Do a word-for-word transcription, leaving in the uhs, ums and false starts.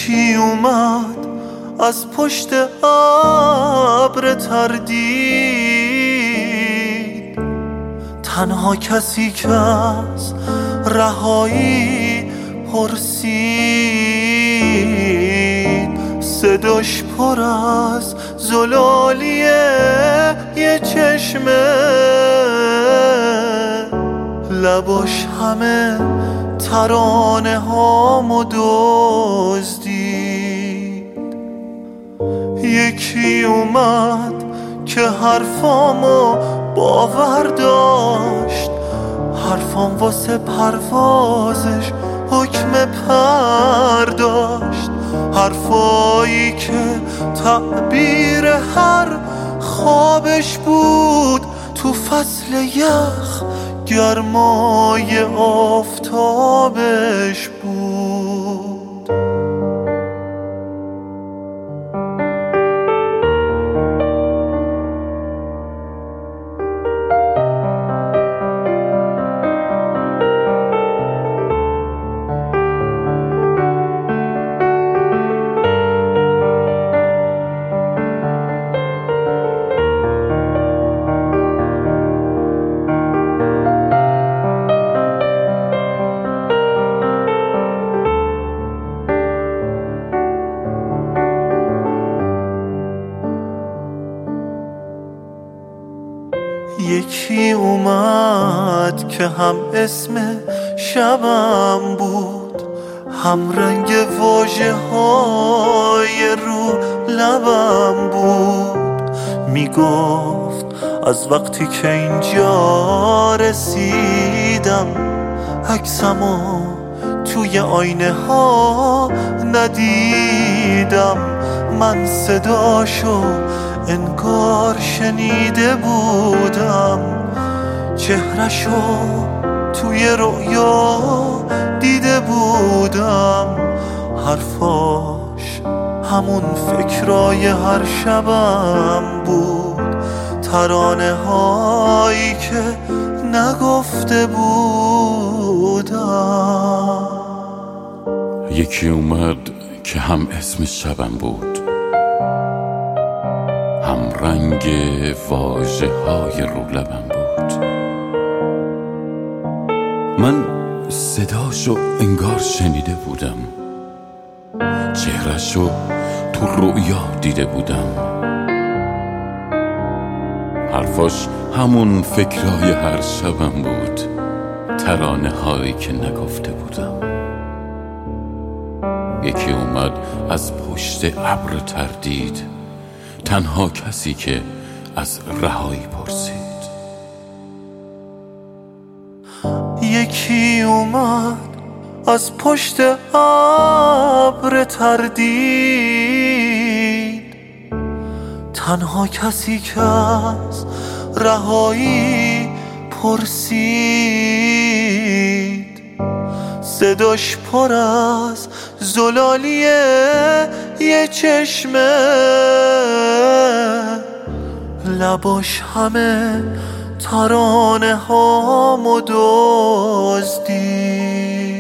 یکی اومد از پشت ابر تردید، تنها کسی که از رهایی پرسید. صداش پر از زلالیه یه چشمه، لباش همه ترانه هامو دزدید. یکی اومد که حرفامو باور داشت، حرفام واسه پروازش حکم پر داشت، حرفایی که تعبیر هر خوابش بود تو فصل یخ گرمای آفتابش بود. یکی اومد که هم اسم شبم بود، هم رنگ واژه های رو لبم بود. میگفت از وقتی که اینجا رسیدم عکسمو توی آینه ها ندیدم. من صداشو انگار شنیده بودم، چهرشو توی رویا دیده بودم. حرفاش همون فکرای هر شبم بود، ترانه هایی که نگفته بودم. یکی اومد که هم اسم شبم بود، هم رنگ واژه های رو لبم بود. من صداشو انگار شنیده بودم، چهرشو تو رویا دیده بودم. حرفاش همون فکرای هر شبم بود، ترانه هایی که نگفته بودم. یکی اومد از پشت ابر تردید، تنها کسی که از رهایی پرسید. یکی اومد از پشت ابر تردید، تنها کسی که از رهایی پرسید. صداش پر از زلالیه یه چشمه، لباش همه ترانه هامو دزدید.